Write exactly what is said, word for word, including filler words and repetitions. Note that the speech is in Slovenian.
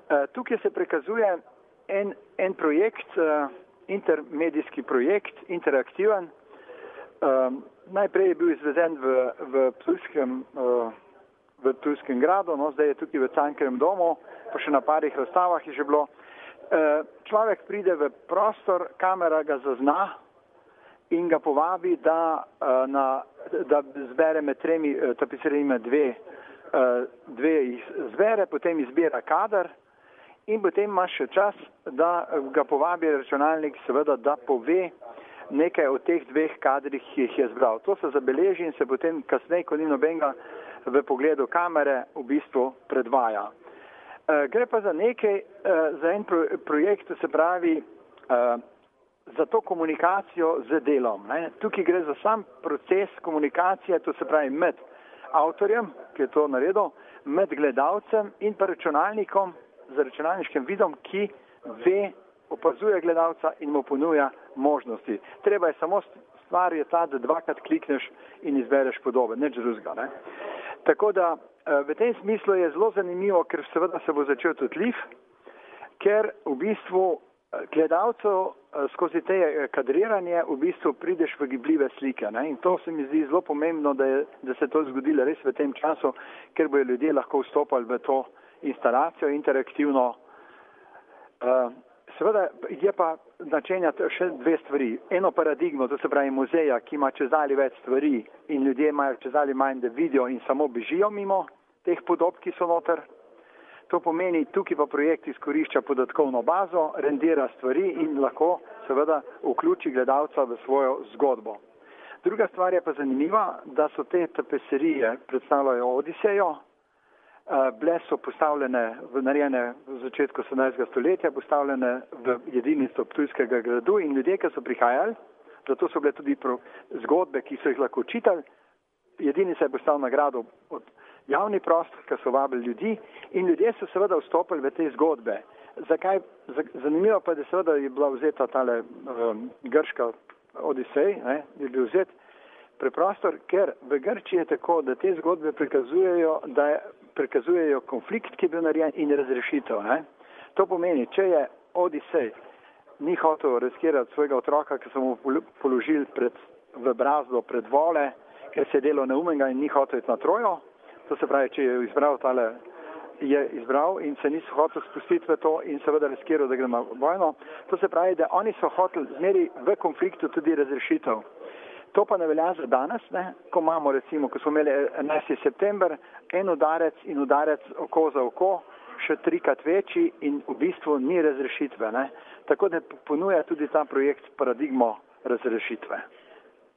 Tukaj se prikazuje en, en projekt, intermedijski projekt, interaktiven. Najprej je bil izveden v, v Ptujskem, v Ptujskem gradu, no, zdaj je tukaj v Cankarjevem domu, pa še na parih razstavah je že bilo. Človek pride v prostor, kamera ga zazna in ga povabi, da, na, da zbere med tremi tapiserijami dve, dve zbere, potem izbira kader in potem ima še čas, da ga povabi računalnik, seveda, da pove nekaj o teh dveh kadrih, ki jih je zbral. To se zabeleži in se potem kasneje, ko ni nobenega v pogledu kamere, v bistvu predvaja. Gre pa za nekaj, za en projekt, se pravi, za to komunikacijo z delom. Ne. Tukaj gre za sam proces komunikacije, to se pravi med avtorjem, ki je to naredil, med gledalcem in pa računalnikom, z računalniškim vidom, ki ve, opazuje gledalca in mu ponuja možnosti. Treba je samo stvar je ta, da dvakrat klikneš in izbereš podobe, nič drugega. Ne. Tako da v tem smislu je zelo zanimivo, ker seveda se bo začel tudi liv, ker v bistvu gledalcev skozi te kadriranje v bistvu prideš v gibljive slike. Ne? In to se mi zdi zelo pomembno, da, je, da se to zgodilo res v tem času, ker bojo ljudje lahko vstopali v to instalacijo interaktivno. Seveda je pa značenja še dve stvari. Eno paradigmo, to se pravi muzeja, ki ima čedalje več stvari in ljudje imajo čedalje manj, da vidijo in samo bežijo mimo teh podob, ki so noter. To pomeni, tukaj pa projekt izkorišča podatkovno bazo, rendira stvari in lahko seveda vključi gledalca v svojo zgodbo. Druga stvar je pa zanimiva, da so te tapeserije predstavljajo Odisejo, bile so postavljene, narejene v začetku sedemnajstega stoletja, postavljene v jedinico Ptujskega gradu in ljudje, ki so prihajali, zato so bile tudi zgodbe, ki so jih lahko čitali. Jedinica je postavila nagrado od javni prostor, ki so vabili ljudi in ljudje so seveda vstopili v te zgodbe. Zakaj? Zanimivo pa je, da seveda je bila vzeta tale um, grška Odisej, ne, je bil vzet preprostor, ker v Grčiji je tako, da te zgodbe prikazujejo, da je prikazujejo konflikt, ki je bil narejen in razrešitev. Ne. To pomeni, če je Odisej ni hotel riskirati svojega otroka, ki so mu položili pred, v brazdo pred vole, ker se je delo neumenega in ni hotel iti na Trojo, to se pravi, če je izbral tale, je izbral in se niso hotel spustiti v to in seveda riskiral, da gre na vojno. To se pravi, da oni so hoteli zmeri v konfliktu tudi razrešitev. To pa ne velja za danes, ne? Ko imamo recimo, ko smo imeli enajstega september, en udarec in udarec oko za oko, še trikrat večji in v bistvu ni razrešitve. Ne? Tako da ponuja tudi ta projekt paradigmo razrešitve.